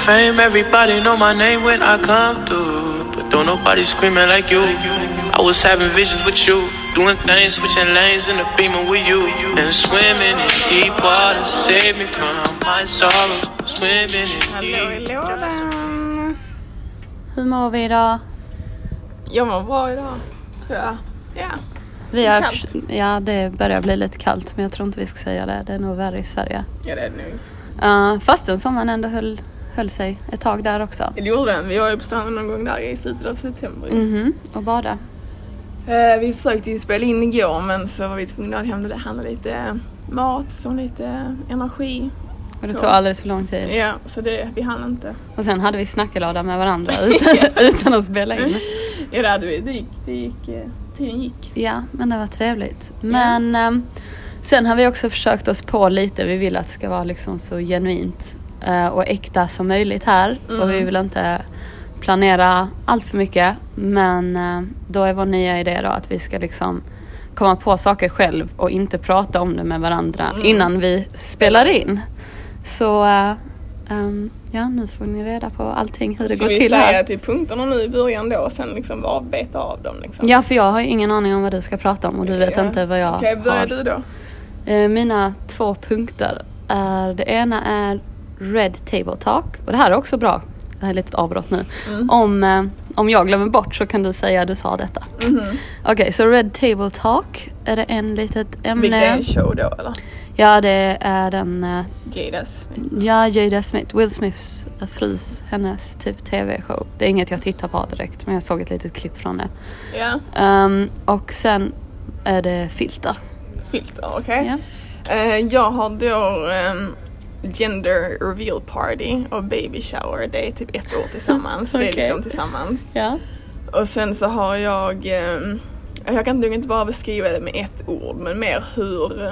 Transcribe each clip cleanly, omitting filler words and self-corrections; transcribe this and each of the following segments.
fame, everybody know my name when I come through. But don't nobody screaming like you. I was having visions with you, doing things, switching lanes in the Beamer with you. And swimming in deep water, save me from my sorrow. Swimming in deep water. Hur mår vi idag? Jag mår bra idag, tror jag. Ja. Vi har, ja, det börjar bli lite kallt, men jag tror inte vi ska säga det. Det är nog värre i Sverige. Ja, det är det nog. Fastän sommaren ändå höll sig ett tag där också. Det gjorde den. Vi var ju på stranden någon gång där i slutet av september. Och bada. Vi försökte ju spela in igår, men så var vi tvungna att handla lite mat som lite energi. Och det tog alldeles för lång tid. Ja, så vi hann inte. Och sen hade vi snackelada med varandra utan att spela in. Ja, det hade vi. Tiden gick. Ja, men det var trevligt. Men sen har vi också försökt oss på lite. Vi vill att det ska vara liksom så genuint och äkta som möjligt här. Och vi vill inte planera allt för mycket. Men då är vår nya idé då att vi ska liksom komma på saker själv och inte prata om det med varandra innan vi spelar in. Så ja, nu får ni reda på allting, hur det går till här. Så vi säger till punkterna nu i början då och sen liksom bara beta av dem liksom. Ja, för jag har ingen aning om vad du ska prata om och du vet inte vad jag har. Okej, börjar du då? Mina 2 punkter är, det ena är Red Table Talk. Och det här är också bra. Det här är lite avbrott nu. Om jag glömmer bort så kan du säga att du sa detta. Okej, så Red Table Talk är det en litet ämne. Vilket är en show då, eller? Ja, det är den... Jada Smith. Ja, Jada Smith. Will Smiths frus, hennes typ tv-show. Det är inget jag tittar på direkt, men jag såg ett litet klipp från det. Ja. Och sen är det filter. Filter, okej. Ja. Jag har då gender reveal party och baby shower. Det är typ 1 år tillsammans. Okay. Det är liksom tillsammans. Ja. Och sen så har jag kan nog inte bara beskriva det med 1 ord, men mer hur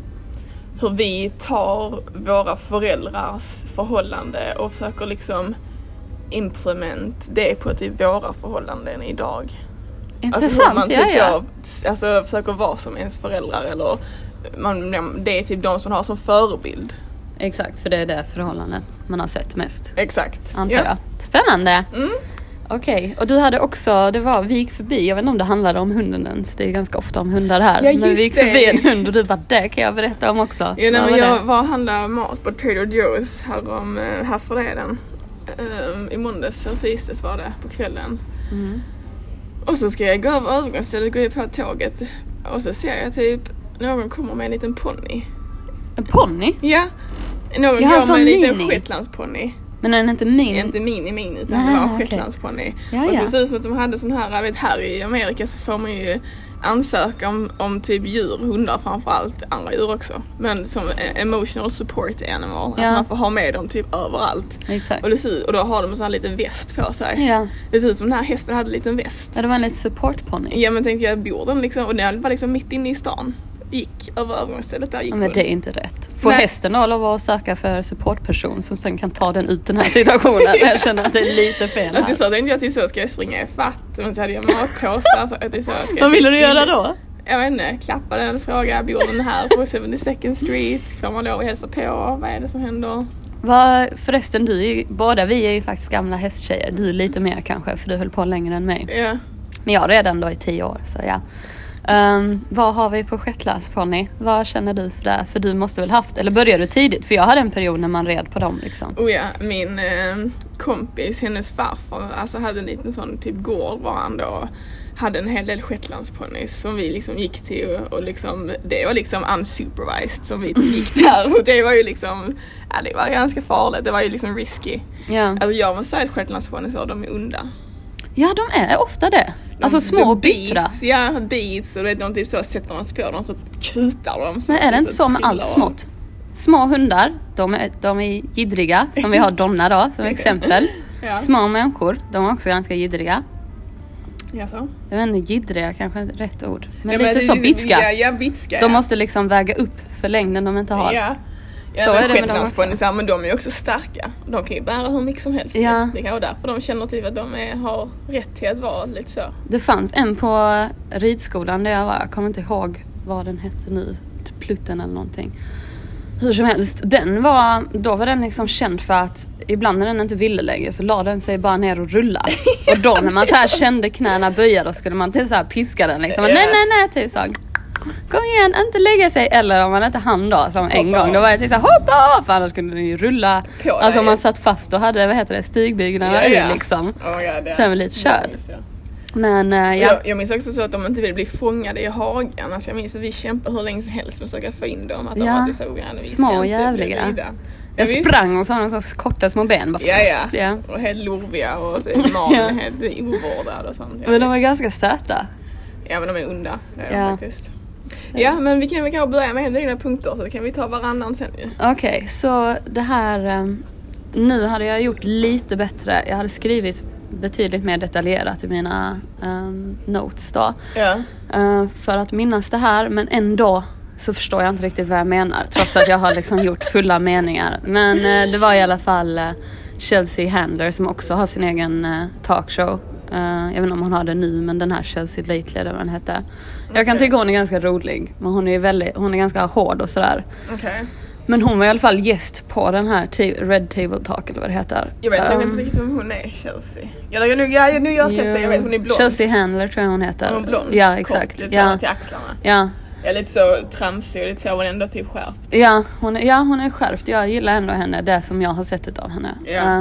vi tar våra föräldrars förhållande och försöker liksom implement det på typ våra förhållanden idag. Intressant, alltså man typ så försöker vara som ens föräldrar, eller det är typ de som man har som förebild. Exakt, för det är det förhållandet man har sett mest. Exakt. Antar jag. Spännande. Okej, och du hade också, vi gick förbi, jag vet inte om det handlade om hunden ens, det är ganska ofta om hundar här. Ja, men vi gick förbi en hund och du bara, det kan jag berätta om också. Ja, nej, men jag var och handlade mat på Trader Joe's här förleden. I måndags eller tisdags var det på kvällen. Och så ska jag gå över övergångsstället, gå på tåget. Och så ser jag typ någon kommer med en liten ponny. En ponny? Ja, någon går med en liten shetlandsponny. Men den är inte min? Inte min, utan det var en shetlandsponny. Ja, och så ser det ut som att de hade sån här, här i Amerika så får man ju ansöka om typ djur, hundar framförallt, andra djur också. Men som emotional support animal, att man får ha med dem typ överallt. Exakt. Och då har de en sån här liten väst på sig. Ja. Det ser ut som den här hästen hade en liten väst. Ja, det var en liten supportponny. Ja, men tänkte jag, bor den liksom, och den var liksom mitt inne i stan. Gick över övergångsstället där. Men det är inte rätt. Får hästen då lov att söka för supportperson som sen kan ta den ut den här situationen? Jag känner att det är lite fel här. Alltså först tänkte jag typ så, ska jag springa i fatt? Men så hade jag matpåsar. Vad ville du göra då? Jag vet inte, klappa den, fråga, bor den här på 72nd Street? Får man lov att hälsa på? Vad är det som händer? Förresten, båda vi är ju faktiskt gamla hästtjejer. Du är lite mer kanske, för du höll på längre än mig. Ja. Men jag redan då i 10 år, så ja. Vad har vi på shetlandsponny? Vad känner du för det? För du måste väl haft, eller började du tidigt? För jag hade en period när man red på dem liksom. Oh ja, min kompis, hennes farfar, alltså hade en liten sån typ gård var han då. Hade en hel del shetlandsponnys som vi liksom gick till och liksom, det var liksom unsupervised som vi gick där. Så det var ju liksom, ja, det var ganska farligt, det var ju liksom risky. Ja. Alltså jag måste säga att shetlandsponnys, de är onda. Ja, de är ofta det. Alltså små bittra. Ja, beats och de typ så sätter man sig på dem så kutar de. Men är det inte så med allt smått? Små hundar, de är jiddriga, som vi har Donna då som exempel. Ja. Små människor, de är också ganska jiddriga. Jaså? Jag vet inte, jiddriga kanske är rätt ord. Men lite så bitska. Ja, bitska. De måste liksom väga upp för längden de inte har. Ja. Ja, så är det med dem, men de är också starka. De kan ju bära hur mycket som helst. Ja. Det kan, och därför de känner typ att de har rätt till att vara lite så. Det fanns en på ridskolan där jag var. Jag kommer inte ihåg vad den hette nu. Plutten eller någonting. Hur som helst, då var den liksom känd för att ibland när den inte ville lägga så la den sig bara ner och rulla. Och då när man så här kände knäna böja, då skulle man typ så här piska den liksom. Nej, typ så. Kom igen, inte lägga sig. Eller om man inte hann då, som en gång, då var jag typ så här, hoppa av, för annars kunde den ju rulla. Alltså om man satt fast och hade stigbyglarna liksom. Sen var lite körd. Men jag minns också så att de inte ville bli fångade i hagen. Alltså jag minns att vi kämpade hur länge som helst med att försöka få in dem. Att de var så ogranna. Små jävliga. Jag sprang och sådana så korta små ben. Ja. Och helt lorviga och så magen helt ovårdad och sånt. Men de var ganska söta. Ja, men de är onda. Faktiskt. Ja, men vi kan väl börja med dina punkter, så kan vi ta varannan sen ju. Okej, så det här... nu hade jag gjort lite bättre. Jag hade skrivit betydligt mer detaljerat i mina notes då. För att minnas det här, men ändå så förstår jag inte riktigt vad jag menar, trots att jag har liksom gjort fulla meningar. Men det var i alla fall Chelsea Handler som också har sin egen talkshow. Jag vet inte om hon har det nu, men den här Chelsea Lately eller vad den hette. Jag kan tycka hon är ganska rolig, men hon är ganska hård och sådär. Men hon var i alla fall gäst på den här Red Table Talk eller vad det heter. Jag vet inte riktigt om hon är Chelsea. Nu jag har sett det, jag vet hon är blond. Chelsea Handler tror jag hon heter. Hon är blond. Ja, exakt. Kort, lite till axlarna. Ja. Jag är lite så tramsig och lite så, hon är ändå typ skärpt. Ja, hon är skärpt. Jag gillar ändå henne, det som jag har sett av henne.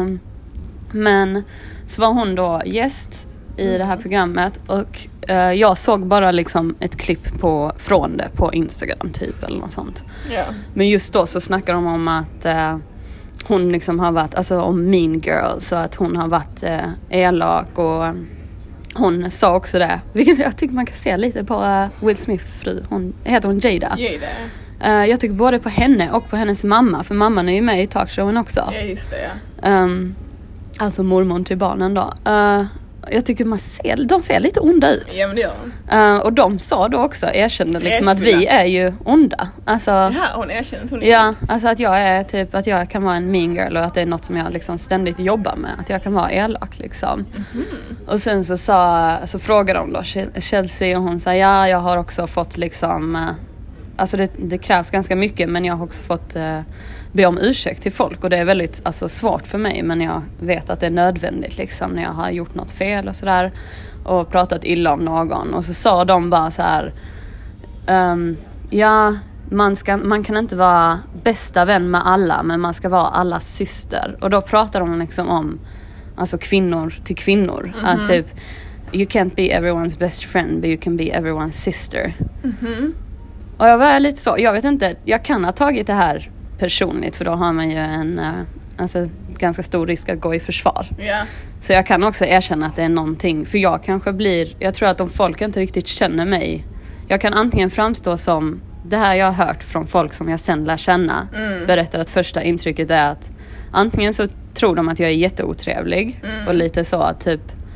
Men så var hon då gäst i det här programmet och jag såg bara liksom ett klipp från det på Instagram typ eller något sånt. Men just då så snackar de om att hon liksom har varit, alltså om Mean Girl, så att hon har varit elak, och hon sa också det, vilket jag tycker man kan se lite på Will Smith fru. Heter hon Jada? Jag tycker både på henne och på hennes mamma, för mamman är ju med i talkshowen också. Ja, just det, alltså mormor till barnen då. Jag tycker de ser lite onda ut. Ja, men det gör de. Och de sa då också, erkände liksom att vi är ju onda. Alltså, hon erkände att hon är. Ja, alltså att jag är typ, att jag kan vara en mean girl och att det är något som jag liksom ständigt jobbar med. Att jag kan vara elak liksom. Och sen så frågade de då Chelsea, och hon sa jag har också fått liksom, alltså det krävs ganska mycket, men jag har också fått be om ursäkt till folk, och det är väldigt alltså, svårt för mig, men jag vet att det är nödvändigt liksom, när jag har gjort något fel och sådär och pratat illa om någon. Och så sa de bara så här, man kan inte vara bästa vän med alla, men man ska vara allas syster. Och då pratar de liksom om alltså kvinnor till kvinnor, att typ you can't be everyone's best friend, but you can be everyone's sister. Och jag var lite så, jag vet inte, jag kan ha tagit det här personligt, för då har man ju en ganska stor risk att gå i försvar. Så jag kan också erkänna att det är någonting, för jag tror att om folk inte riktigt känner mig, jag kan antingen framstå som det här jag har hört från folk som jag sen lär känna, berättar att första intrycket är att antingen så tror de att jag är jätteotrevlig och lite så typ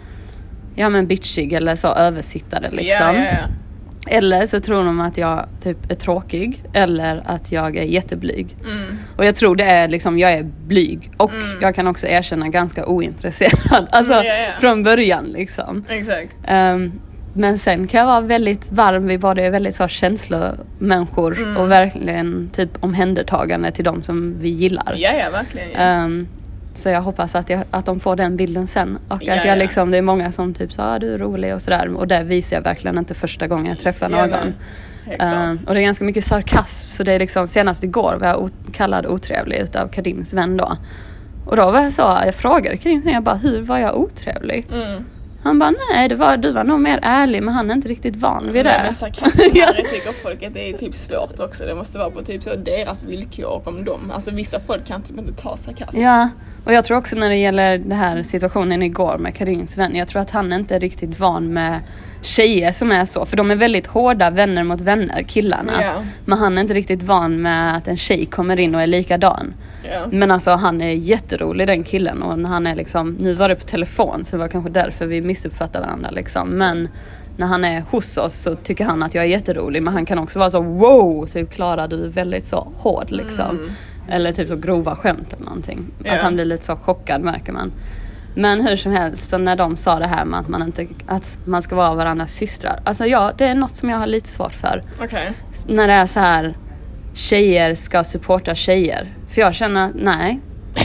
bitchig eller så översittare liksom. Eller så tror de att jag typ är tråkig, eller att jag är jätteblyg. Och jag tror det är liksom, jag är blyg. Och jag kan också erkänna ganska ointresserad. Alltså från början liksom. Exakt. Men sen kan jag vara väldigt varm vid vad det är väldigt så känslomänniskor. Och verkligen typ omhändertagande till dem som vi gillar. Ja, verkligen. Så jag hoppas att de får den bilden sen. Och att jag liksom, det är många som typ sa du är rolig och sådär. Och det visar jag verkligen inte första gången jag träffar någon. Och det är ganska mycket sarkasm. Så det är liksom, senast igår var jag kallad otrevlig utav Kadims vän då. Och då var jag så, jag frågade Kadim, jag bara, hur var jag otrevlig? Han bara, nej, du var nog mer ärlig, men han är inte riktigt van vid det. Men sarkasm här tycker folket det är typ svårt också. Det måste vara på typ så deras villkor om dem. Alltså vissa folk kan typ inte ta sarkasm. Ja, och jag tror också när det gäller den här situationen igår med Kadims vän, jag tror att han inte är riktigt van med tjejer som är så, för de är väldigt hårda vänner mot vänner, killarna. Men han är inte riktigt van med att en tjej kommer in och är likadan. Men alltså han är jätterolig den killen, och när han är liksom, nu var det på telefon så det var kanske därför vi missuppfattar varandra liksom, men när han är hos oss så tycker han att jag är jätterolig, men han kan också vara så wow, typ Klara du är väldigt så hård liksom, eller typ så grova skämt eller någonting, att han blir lite så chockad märker man. Men hur som helst, så när de sa det här med att man ska vara varandras systrar, alltså det är något som jag har lite svårt för. När det är så här tjejer ska supporta tjejer. För jag känner, nej.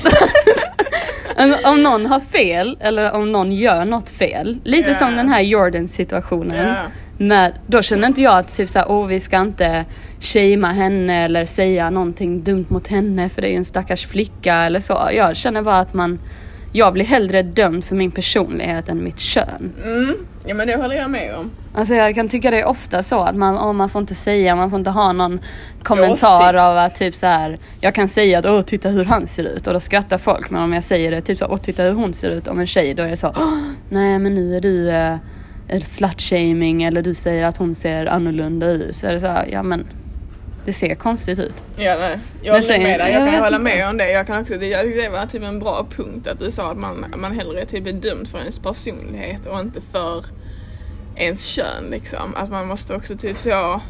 Om någon har fel eller om någon gör något fel, lite som den här Jordan-situationen, då känner inte jag att typ såhär, vi ska inte shamea henne eller säga någonting dumt mot henne för det är ju en stackars flicka eller så. Jag känner bara att jag blir hellre dömd för min personlighet än mitt kön. Ja, men det håller jag med om. Alltså jag kan tycka det är ofta så att man får inte säga, man får inte ha någon kommentar av att typ så här, jag kan säga att titta hur han ser ut och då skrattar folk, men om jag säger det typ så, titta hur hon ser ut om en tjej, då är det så, nej men nu är du slut-shaming, eller du säger att hon ser annorlunda ut, så är det så här, ja men det ser konstigt ut. Ja, nej. Jag håller med dig. Jag kan hålla med om det. Jag kan också, det var typ en bra punkt att du sa att man hellre typ är dömd för ens personlighet och inte för ens kön liksom. Att man måste också typ så...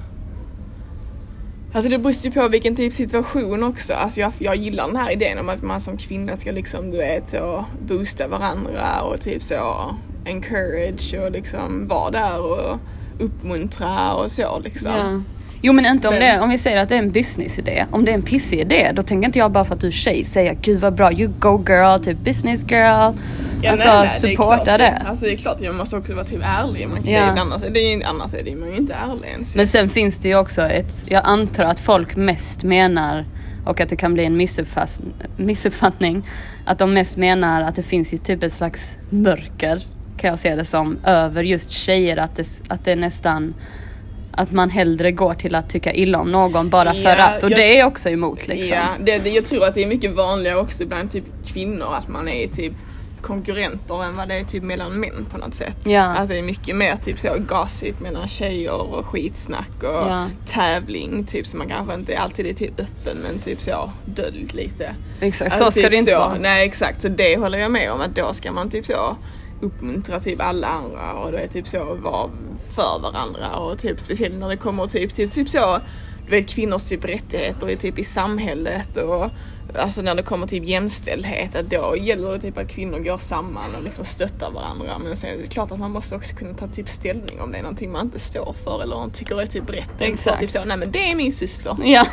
Alltså det beror ju på vilken typ situation också. Alltså jag gillar den här idén om att man som kvinna ska liksom, du vet, så boosta varandra och typ så encourage och liksom vara där och uppmuntra och så liksom. Ja. Jo, men inte om vi säger att det är en businessidé. Om det är en pissig idé, då tänker inte jag bara för att du är tjej säga, gud vad bra, you go girl, typ business girl. Ja, alltså nej, supporta det. Alltså det är klart, jag måste också vara typ ärlig. Annars är det man ju inte ärlig ens. Men sen finns det ju också jag antar att folk mest menar, och att det kan bli en missuppfattning, att de mest menar att det finns ju typ ett slags mörker, kan jag se det som, över just tjejer, att det är nästan att man hellre går till att tycka illa om någon bara för att, och det är också emot liksom. Ja, jag tror att det är mycket vanligare också bland typ kvinnor att man är typ konkurrenter än vad det är typ mellan män på något sätt. Ja. Att det är mycket mer typ så gossip mellan tjejer och skitsnack och tävling typ, som man kanske inte alltid är typ öppen, men typ så döljd lite. Exakt, alltså, så ska typ det inte vara. Nej, exakt, så det håller jag med om, att då ska man typ så uppmuntra typ alla andra och det är typ så vara för varandra, och typ speciellt när det kommer typ så, du vet, kvinnors typ rättigheter typ i samhället, och alltså när det kommer typ jämställdhet, att då gäller det typ att kvinnor går samman och liksom stöttar varandra. Men sen är det klart att man måste också kunna ta typ ställning om det är någonting man inte står för eller man tycker är typ rätt. Exakt. Typ så, nej men det är min syster. Ja.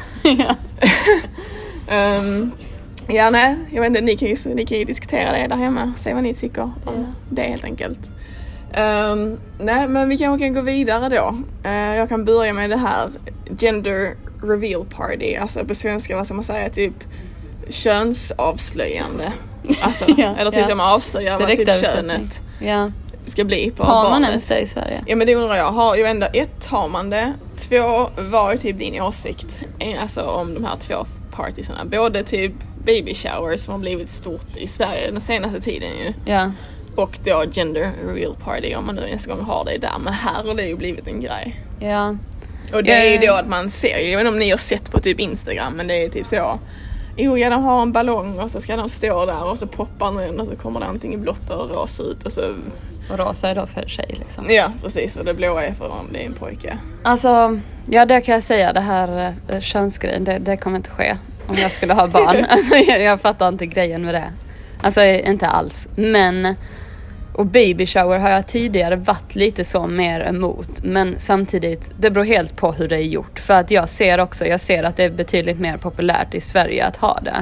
Ja, nej, jag vet inte, ni kan ju diskutera det där hemma, se vad ni tycker om det helt enkelt. Nej, men vi kanske kan gå vidare då. Jag kan börja med det här gender reveal party, alltså på svenska, vad ska man säga, typ könsavslöjande. Alltså, eller typ som avslöjar vad typ könet ska bli på har barnet. Man ens det i Sverige? Ja, men det undrar jag. Har man det? 2, vad är typ din åsikt alltså om de här 2 partisarna? Både typ baby showers som har blivit stort i Sverige den senaste tiden ju. Ja. Och då gender reveal party, om man nu ens gång har det där. Men här har det ju blivit en grej. Ja. Och det är ju då att man ser, jag vet inte om ni har sett på typ Instagram, men det är typ så. De har en ballong och så ska de stå där och så poppar den och så kommer det antingen blått eller rosa ut och så... Och rosa är då för sig liksom. Ja, precis. Och det blåa är för om det är en pojke. Alltså, ja, det kan jag säga, det här könsgrejen, det kommer inte ske om jag skulle ha barn. Alltså, jag fattar inte grejen med det. Alltså, inte alls. Men, och baby shower har jag tidigare varit lite så mer emot. Men samtidigt, det beror helt på hur det är gjort. För att jag ser att det är betydligt mer populärt i Sverige att ha det.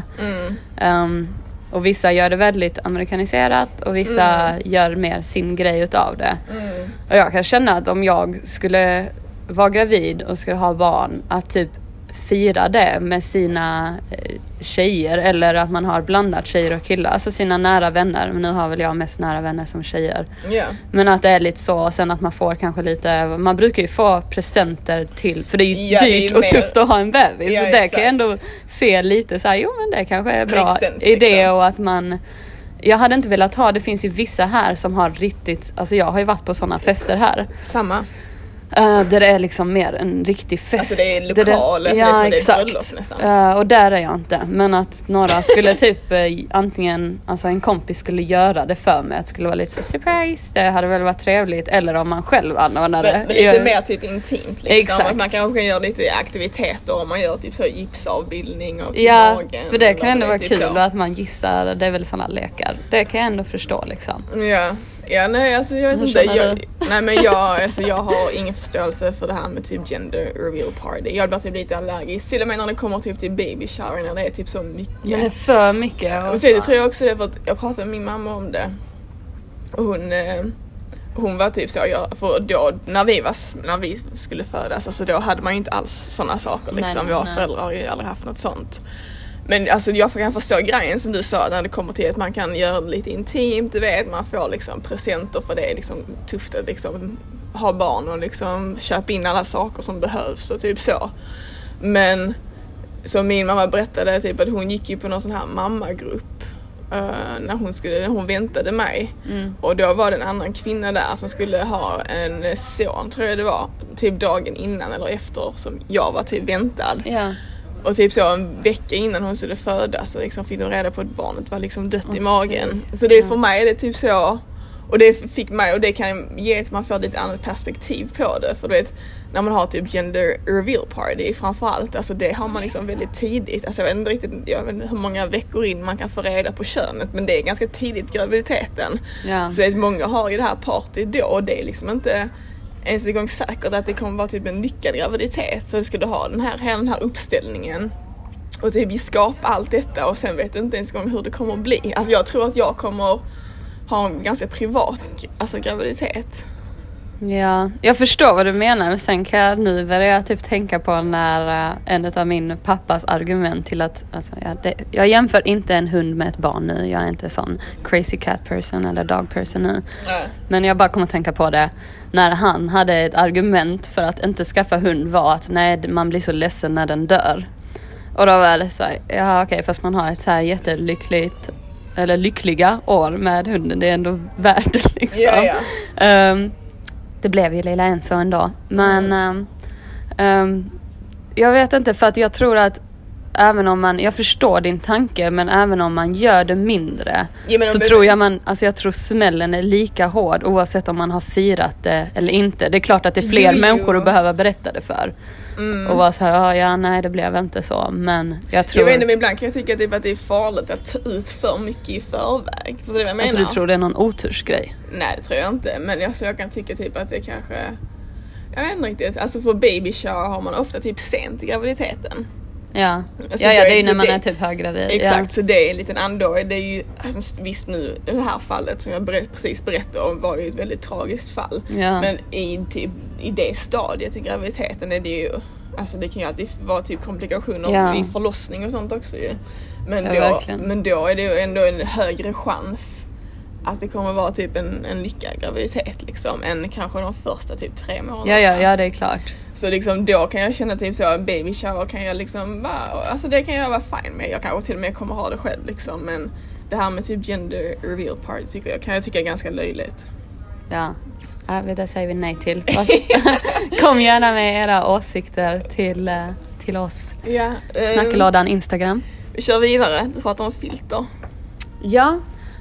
Och vissa gör det väldigt amerikaniserat och vissa gör mer sin grej utav det. Och jag kan känna att om jag skulle vara gravid och skulle ha barn, att typ fira det med sina tjejer, eller att man har blandat tjejer och killar, alltså sina nära vänner. Men nu har väl jag mest nära vänner som tjejer. Men att det är lite så, och sen att man får kanske lite, man brukar ju få presenter till, för det är ju dyrt och tufft att ha en bebis, så det kan jag ändå se lite så här, jo men det kanske är bra idé liksom. Och att man, jag hade inte velat ha, det finns ju vissa här som har riktigt, alltså jag har ju varit på sådana fester här. Samma. Där det är liksom mer en riktig fest. Alltså det är lokal, alltså ja, det är exakt. nästan. Och där är jag inte. Men att några skulle typ antingen, alltså en kompis skulle göra det för mig, att det skulle vara lite så surprise, det hade väl varit trevligt. Eller om man själv anordnade. Men lite mer typ intimt liksom. Exakt. Att man kanske kan göra lite aktiviteter om man gör typ så gipsavbildning av typ magen. För det kan ändå vara typ kul så. att man gissar, det är väl sådana lekar. Det kan jag ändå förstå liksom. Ja. Ja, nej, alltså jag vet inte. Jag har ingen förståelse för det här med typ gender reveal party. Jag blir typ lite allergisk. Till och med när det kommer typ till baby shower, när det är typ så mycket. Ja, det är för mycket. Och så det tror jag också det, för att jag pratade med min mamma om det. Och hon var typ så, för då när vi skulle födas, alltså då hade man ju inte alls sådana saker liksom. Våra föräldrar har ju aldrig haft något sånt. Men alltså jag kan förstå grejen som du sa, när det kommer till att man kan göra det lite intimt, du vet, man får liksom presenter, för det är liksom tufft att liksom ha barn och liksom köpa in alla saker som behövs och typ så. Men så min mamma berättade typ att hon gick ju på någon sån här mammagrupp när hon väntade mig. Och då var det en annan kvinna där som skulle ha en son, tror jag det var, typ dagen innan eller efter som jag var typ väntad. Ja. Och typ så en vecka innan hon skulle födas så liksom fick hon reda på att barnet var liksom dött i magen. Så det för mig är det typ så. Och det fick mig, och det kan ge att man får lite annat perspektiv på det. För du vet, när man har typ gender reveal party framförallt, alltså det har man liksom väldigt tidigt. Alltså jag vet inte hur många veckor in man kan få reda på könet, men det är ganska tidigt graviditeten. Ja. Så att många har ju det här party då, och det är liksom inte ens en gång säkert att det kommer vara typ en lyckad graviditet. Så ska du ha hela den här uppställningen och typ skapa allt detta, och sen vet du inte ens en gång hur det kommer att bli. Alltså jag tror att jag kommer ha en ganska privat graviditet. Ja, jag förstår vad du menar, men sen kan jag nu börja typ tänka på när en av min pappas argument till att alltså, jag jämför inte en hund med ett barn nu. Jag är inte sån crazy cat person eller dog person nu. Men jag bara kommer att tänka på det när han hade ett argument för att inte skaffa hund var att nej, man blir så ledsen när den dör. Och då var det så här, ja okej, fast man har ett så här jättelyckligt eller lyckliga år med hunden, det är ändå värt det liksom. Det blev ju lilla Enzo ändå. Men jag vet inte, för att jag tror att även om jag förstår din tanke, men även om man gör det mindre så tror jag tror smällen är lika hård oavsett om man har firat det eller inte. Det är klart att det är fler människor att behöva berätta det för. Och vara så här, nej det blev inte så, men jag tror... Jag vet inte, men ibland kan jag tycka att det är farligt att ta ut för mycket i förväg. Förstår du vad jag menar? Alltså du tror det är någon otursgrej? Nej, det tror jag inte, men jag kan tycka typ att det kanske... Jag vet inte riktigt, alltså för baby shower har man ofta typ sent i graviditeten. Ja, alltså det är ju när man är typ höggravid. Exakt, så det är en liten andor. Det är ju, visst nu, det här fallet som jag precis berättade om var ju ett väldigt tragiskt fall. Ja. Men i det stadiet i graviditeten är det ju, alltså det kan ju alltid vara typ komplikationer vid förlossning och sånt också ju. Men då är det ju ändå en högre chans att det kommer vara typ en lyckad graviditet liksom, än kanske de första typ 3 månaderna. Ja, det är klart. Så liksom då kan jag känna typ så, en baby shower kan jag liksom vara, alltså det kan jag vara fine med. Jag kanske till och med kommer ha det själv liksom, men det här med typ gender reveal party kan jag tycka är ganska löjligt. Ja, det säger vi nej till. Kom gärna med era åsikter till oss. Ja, Snacklådan Instagram. Vi kör vidare, du pratar om filter. Ja.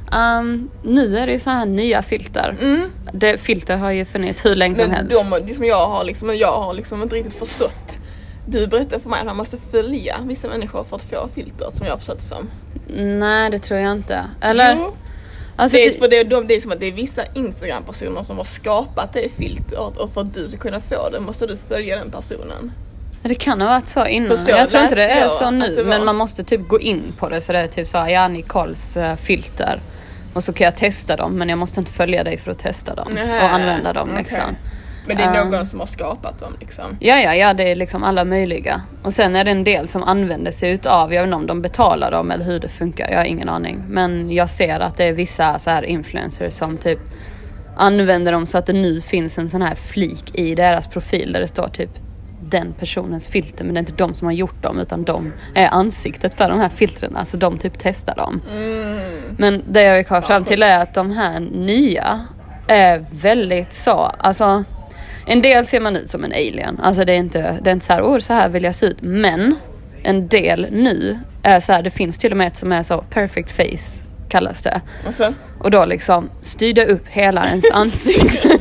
Nu är det ju så här nya filter. Filter har ju funnits hur länge som helst. Men som jag har liksom inte riktigt förstått. Du berättade för mig att man måste följa vissa människor för att få filtret, som jag har förstått det som. Nej, det tror jag inte. Eller? Jo. Alltså, det är som att det är vissa Instagram-personer som har skapat det filtret, och för att du ska kunna få det måste du följa den personen. Det kan ha varit så innan. Jag tror inte det är så nu, men man måste typ gå in på det, så det är typ så, Nicoles filter. Och så kan jag testa dem, men jag måste inte följa dig för att testa dem och använda dem liksom. Men det är någon som har skapat dem liksom. Ja, det är liksom alla möjliga. Och sen är det en del som använder sig utav, jag vet inte om de betalar dem eller hur det funkar, jag har ingen aning. Men jag ser att det är vissa så här influencers som typ använder dem så att det nu finns en sån här flik i deras profil där det står typ den personens filter, men det är inte de som har gjort dem, utan de är ansiktet för de här filtrerna, så de typ testar dem. Men det jag vill komma fram till är att de här nya är väldigt så, alltså en del ser man ut som en alien, alltså det är inte så här, så här vill jag se ut, men en del nu är så här, det finns till och med ett som är så perfect face kallas det. Och då liksom styrde upp hela ens ansikte.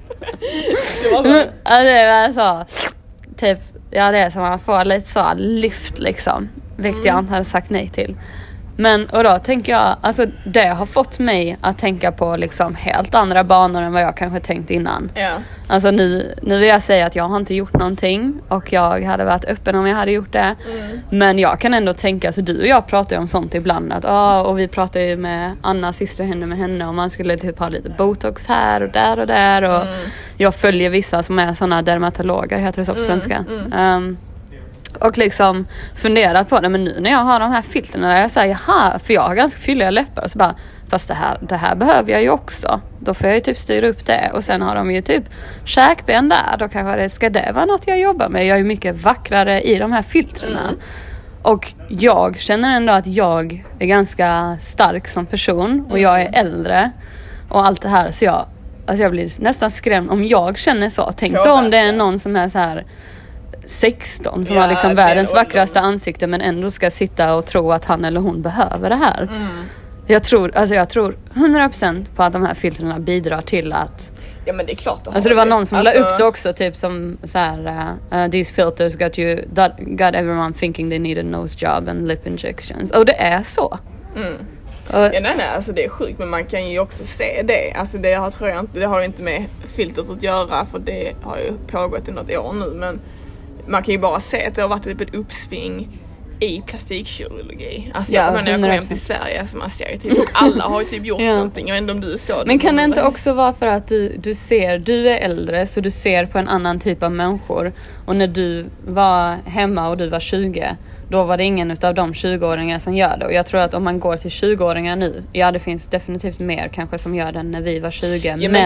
Det var så typ, det är som man får lite så lyft liksom, vilket jag inte hade sagt nej till. Men och då tänker jag, alltså det har fått mig att tänka på liksom helt andra banor än vad jag kanske tänkt innan. Ja. Alltså nu vill jag säga att jag har inte gjort någonting och jag hade varit öppen om jag hade gjort det. Men jag kan ändå tänka, alltså du och jag pratar ju om sånt ibland att, och vi pratar ju med Anna sist det hände med henne och man skulle typ ha lite botox här och där och jag följer vissa som är såna dermatologer, heter det så på svenska. Och liksom funderat på det, men nu när jag har de här filterna där jag säger jaha, för jag har ganska fylliga läppar och så bara, fast det här behöver jag ju också. Då får jag ju typ styra upp det. Och sen har de ju typ käkben där. Då kanske ska det vara något jag jobbar med. Jag är ju mycket vackrare i de här filtrerna. Och jag känner ändå att jag är ganska stark som person. Och jag är äldre. Och allt det här. Så jag blir nästan skrämd om jag känner så. Tänk då om det är någon som är så här 16 som har liksom världens vackraste ansikte men ändå ska sitta och tro att han eller hon behöver det här. Jag tror 100% på att de här filtrerna bidrar till att... Ja, men det är klart. Alltså det var någon som la upp det också typ som så här, these filters got everyone thinking they need a nose job and lip injections. Och det är så. Nej, alltså det är sjukt, men man kan ju också se det. Alltså det har ju inte med filtret att göra, för det har ju pågått i något år nu, men man kan ju bara se att det har varit typ ett uppsving i plastikkirurgi. Alltså när jag kom hem till Sverige, så man ser ju typ alla har ju typ gjort någonting. Jag vet inte om du såg det. Men kan det inte också vara för att du är äldre, så du ser på en annan typ av människor, och när du var hemma och du var 20, då var det ingen av de 20-åringar som gör det. Och jag tror att om man går till 20-åringar nu, det finns definitivt mer kanske som gör det när vi var 20. Ja,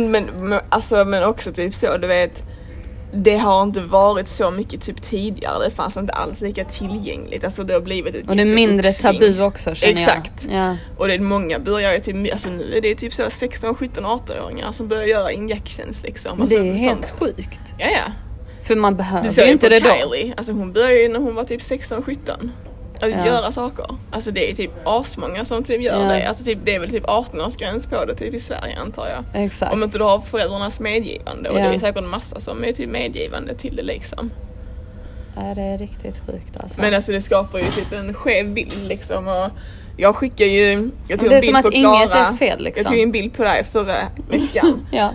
men också typ så, du vet, det har inte varit så mycket typ tidigare. Det fanns inte alls lika tillgängligt. Alltså det har blivit ett, och det är mindre tabu också, känner exakt. Jag. Ja. Och det är många börjar ju typ, alltså nu är det typ så 16, 17, 18-åringar som börjar göra injections liksom. Alltså, det är helt sjukt. Ja. För man behöver ju inte det Kylie. Alltså hon började ju när hon var typ 16, 17. Att göra saker. Alltså det är typ asmånga som typ gör det. Alltså typ, det är väl typ 18-årsgräns på det typ i Sverige, antar jag. Exakt. Om inte du har föräldrarnas medgivande. Och det är säkert en massa som är typ medgivande till det liksom. Ja, det är riktigt sjukt alltså. Men alltså det skapar ju typ en skev bild liksom. Och jag skickar ju... Jag tog det en är bild som att på Clara. inget är fel liksom. Jag tog en bild på dig förra veckan. Ja.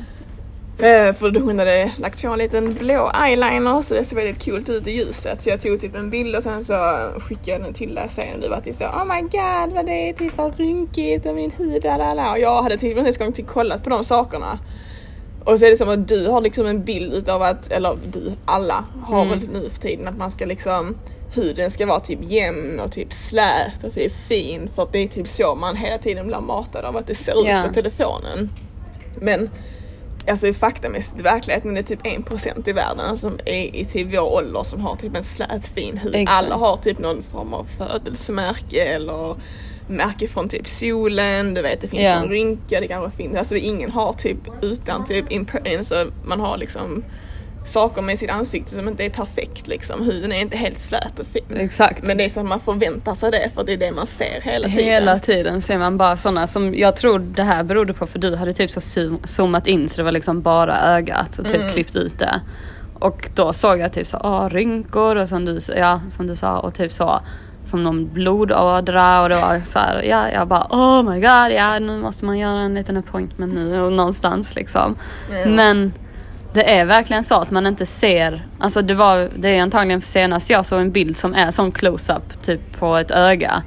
För hon hade lagt på en liten blå eyeliner, så det ser väldigt coolt ut i ljuset. Så jag tog typ en bild och sen så skickade jag den till dig sen. Du var typ så, oh my god, vad det är typ av rynkigt och min hud och jag hade typ inte ens kollat på de sakerna. Och så är det som att du har liksom en bild utav att, eller alla har väl nu för tiden att man ska liksom, huden ska vara typ jämn och typ slät och typ fin, för att det är typ så man hela tiden blir matad av att det ser ut på telefonen. Men alltså i faktamässigt i verkligheten är det typ 1% i världen som är i typ vår ålder som har typ en slät fin hud. Exakt. Alla har typ någon form av födelsemärke eller märke från typ solen, du vet, det finns en rynka, det kanske finns, alltså ingen har typ utan typ så man har liksom saker med sitt ansikte som inte är perfekt liksom. Huden är inte helt slät och fin. Exakt. Men det är så att man förväntar sig det, för det är det man ser hela tiden. Hela tiden ser man bara sådana som, jag tror det här berodde på, för du hade typ så zoomat in så det var liksom bara ögat och typ klippt ut det. Och då såg jag typ så, rynkor och som du sa, och typ så som någon blodådra, och det var så här, jag bara oh my god, nu måste man göra en liten appointment nu och någonstans liksom. Men det är verkligen så att man inte ser, alltså det är antagligen för senast jag såg en bild som är sån close-up typ på ett öga.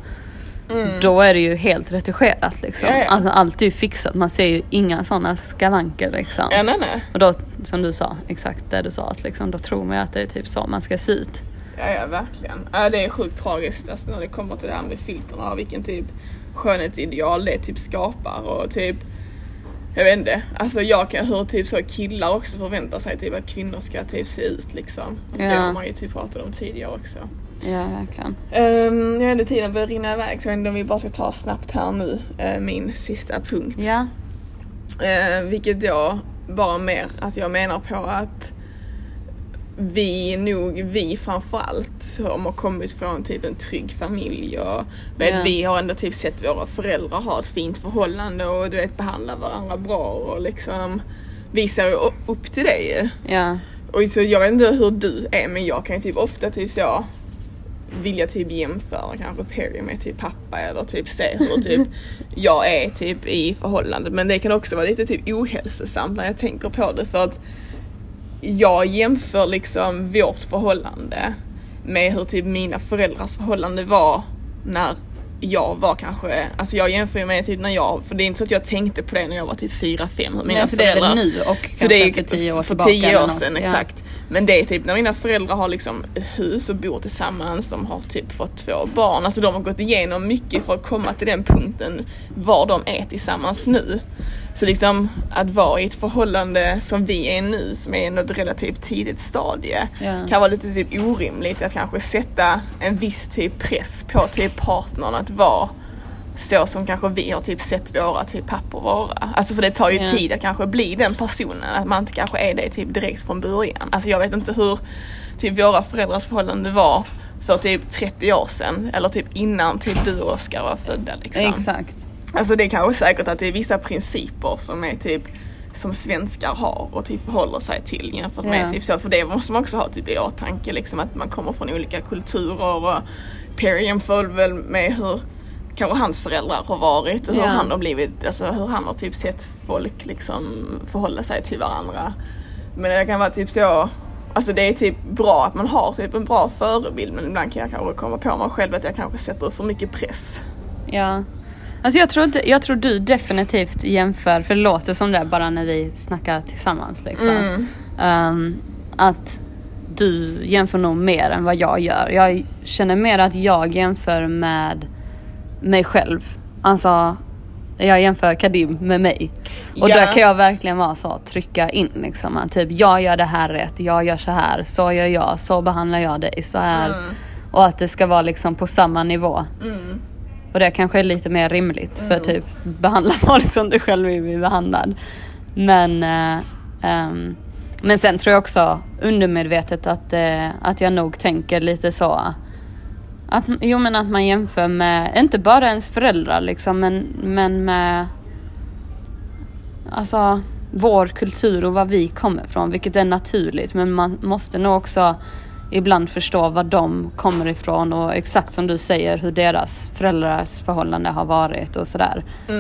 Då är det ju helt retuscherat liksom. Alltså allt är ju fixat, man ser ju inga sådana skavanker liksom. Nej. Och då, som du sa, exakt det du sa, att liksom, då tror man att det är typ så man ska se ut. Ja, verkligen. Det är sjukt tragiskt alltså, när det kommer till det här med filterna och vilken typ skönhetsideal det typ skapar och typ, jag vet inte, alltså jag kan höra typ så killar också förväntar sig typ att kvinnor ska typ se ut liksom. Och det har man ju typ pratat om tidigare också. Ja, verkligen. Jag vet inte, tiden börjar rinna iväg, så jag vet inte om vi bara ska ta snabbt här nu min sista punkt. Ja. Vilket då bara mer att jag menar på att vi framförallt som har kommit från typ en trygg familj och vi har ändå typ sett våra föräldrar ha ett fint förhållande och du vet, behandla varandra bra och liksom vi ser upp till det ju. Ja. Och så jag vet inte hur du är, men jag kan typ ofta typ så vilja typ jämföra kanske Perry med typ pappa eller typ se hur typ jag är typ i förhållande. Men det kan också vara lite typ ohälsosamt när jag tänker på det, för att jag jämför liksom vårt förhållande med hur typ mina föräldrars förhållande var när jag var kanske, alltså jag jämför med typ när jag, för det är inte så att jag tänkte på det när jag var typ 4-5 mina så föräldrar. Det är väl nu och så det är för 10 år för tillbaka 10 år sedan, ja. exakt. Men det är typ när mina föräldrar har liksom hus och bor tillsammans, de har typ fått 2 barn, alltså de har gått igenom mycket för att komma till den punkten var de är tillsammans nu. Så liksom att vara i ett förhållande som vi är nu, som är något relativt tidigt stadie, kan vara lite typ orimligt att kanske sätta en viss typ press på typ partnern att vara så som kanske vi har typ sett våra typ pappor vara. Alltså för det tar ju tid att kanske bli den personen, att man inte kanske är det typ direkt från början. Alltså jag vet inte hur typ våra föräldrars förhållande var för typ 30 år sedan, eller typ innan typ du och Oskar var födda liksom. Exakt. Alltså det är kanske säkert att det är vissa principer som är typ som svenskar har och typ förhåller sig till jämfört med typ så, för det måste man också ha typ i åtanke liksom, att man kommer från olika kulturer, och Perry jämför väl med hur kanske hans föräldrar har varit och hur han har blivit, alltså hur han har typ sett folk liksom förhålla sig till varandra. Men det kan vara typ så, alltså det är typ bra att man har typ en bra förebild, men ibland kan jag kanske komma på mig själv att jag kanske sätter för mycket press. Ja. Alltså jag tror du definitivt jämför, för det låter som det bara när vi snackar tillsammans liksom. Att du jämför nog mer än vad jag gör. Jag känner mer att jag jämför med mig själv. Alltså jag jämför Kadim med mig. Och där kan jag verkligen vara så, trycka in liksom, att typ jag gör det här rätt, jag gör så här, så gör jag, så behandlar jag dig så här. Och att det ska vara liksom på samma nivå. Och det kanske är lite mer rimligt för typ behandla folk som du själv vill bli behandlad. Men sen tror jag också undermedvetet att jag nog tänker lite så att man jämför med inte bara ens föräldrar liksom, men med alltså vår kultur och vad vi kommer från, vilket är naturligt, men man måste nog också ibland förstå vad de kommer ifrån och exakt som du säger hur deras föräldrars förhållande har varit och sådär.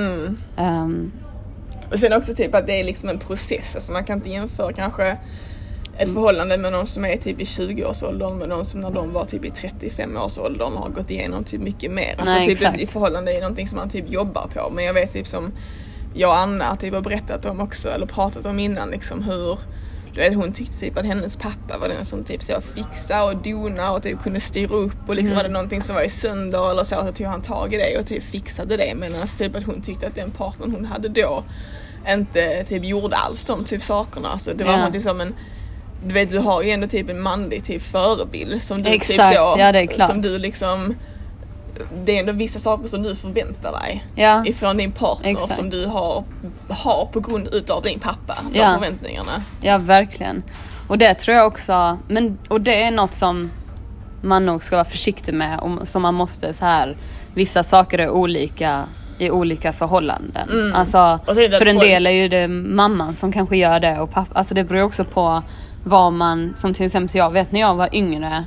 Och sen också typ att det är liksom en process, alltså man kan inte jämföra kanske ett förhållande med någon som är typ i 20-årsåldern med någon som när de var typ i 35-årsåldern har gått igenom typ mycket mer. Alltså nej, typ i förhållande är någonting som man typ jobbar på, men jag vet typ som jag och Anna typ har berättat om också, eller pratat om innan liksom, hur du vet, hon tyckte typ att hennes pappa var den som typ så fixa och dona och typ kunde styra upp och liksom var det någonting som var i sönder eller så tog han tag i det och typ fixade det, medan typ att hon tyckte att den partnern hon hade då inte typ gjorde alls de typ sakerna, så det var typ som en, du vet, du har ju ändå typ en manlig typ förebild som du exakt, typ så, ja, det är klart. Som du liksom, det är ändå vissa saker som du förväntar dig ifrån din partner. Exakt. Som du har på grund utav din pappa, de förväntningarna. Ja, verkligen. Och det tror jag också, och det är något som man nog ska vara försiktig med, och som man måste så här, vissa saker är olika i olika förhållanden. Alltså, för en del är ju det mamman som kanske gör det och pappa, alltså det beror också på vad man, som till exempel jag vet när jag var yngre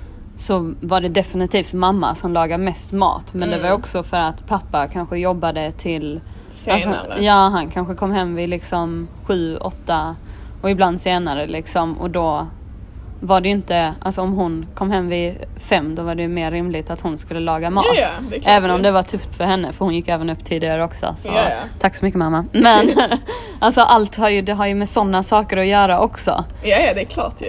så var det definitivt mamma som lagade mest mat, men det var också för att pappa kanske jobbade till senare. Alltså, han kanske kom hem vid liksom 7-8 och ibland senare liksom, och då var det ju inte, alltså om hon kom hem vid 5 då var det ju mer rimligt att hon skulle laga mat. Även om det var tufft för henne, för hon gick även upp tidigare också. Så tack så mycket mamma. Men alltså allt har ju med sådana saker att göra också. Ja, det är klart ju.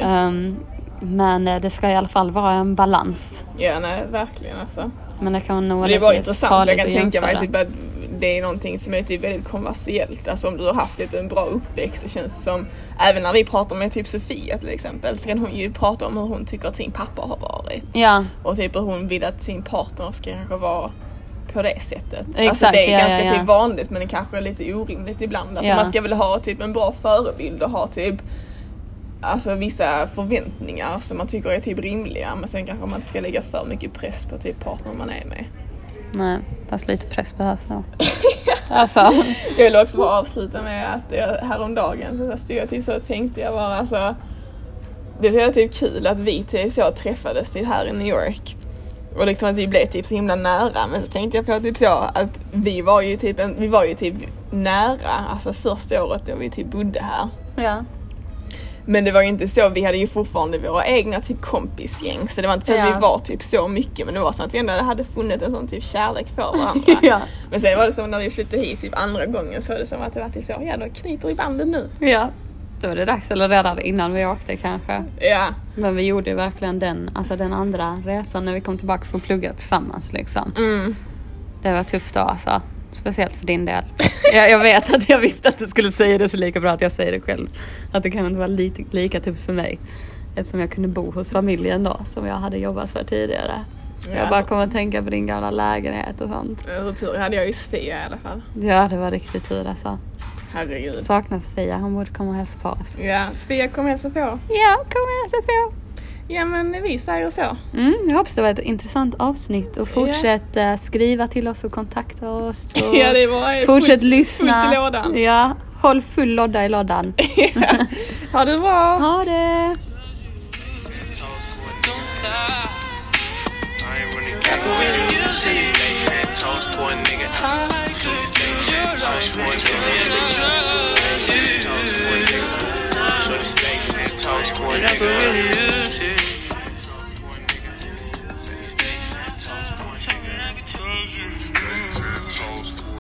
Men det ska i alla fall vara en balans. Ja, nej, verkligen alltså. Men det kan nog vara lite farligt. Intressant, jag kan tänka mig typ att det är någonting som är typ väldigt kontroversiellt. Alltså om du har haft typ en bra uppväxt så känns det som, även när vi pratar med typ Sofia till exempel, så kan hon ju prata om hur hon tycker att sin pappa har varit. Ja. Och typ hur hon vill att sin partner ska kanske vara på det sättet. Exakt, alltså det är ganska typ vanligt, men det kanske är lite orimligt ibland. Alltså man ska väl ha typ en bra förebild och ha typ alltså vissa förväntningar som man tycker är typ rimliga, men sen kanske man inte ska lägga för mycket press på typ partner man är med. Nej, fast lite press behövs då. Alltså. Jag vill också bara avsluta med att jag, häromdagen så stod jag till så tänkte jag bara, alltså det är typ kul att vi till så träffades till här i New York. Och liksom att vi blev typ så himla nära. Men så tänkte jag på typ så att vi var ju typ nära. Alltså första året då vi typ bodde här. Ja. Men det var ju inte så, vi hade ju fortfarande våra egna typ kompisgäng. Så det var inte så att vi var typ så mycket. Men det var så att vi ändå hade funnit en sån typ kärlek för varandra. Ja. Men sen var det som när vi flyttade hit typ andra gången. Så var det som att det var typ så, ja då knyter vi banden nu. Ja, då var det dags, eller redan innan vi åkte kanske. Ja. Men vi gjorde verkligen den andra resan när vi kom tillbaka för att plugga tillsammans liksom. Det var tufft då alltså. Speciellt för din del. Jag vet att jag visste att du skulle säga det så lika bra att jag säger det själv. Att det kan inte vara lika tufft för mig. Eftersom jag kunde bo hos familjen då, som jag hade jobbat för tidigare. Ja, jag bara kom att tänka på din gamla lägenhet och sånt. Så tur hade jag ju Sofia i alla fall. Ja, det var riktigt tur alltså. Herregud. Saknas Sofia, hon borde komma och hälsa på oss. Ja, Sofia kom hälsa på. Ja, kom och hälsa på. Ja, men vi säger så. Jag hoppas det var ett intressant avsnitt. Och fortsätt skriva till oss och kontakta oss. Och ja, det var fortsätt lyssna. Fullt i lådan. Ja, håll full lodda i lådan. Ja. Ha det bra. Ha det. Toast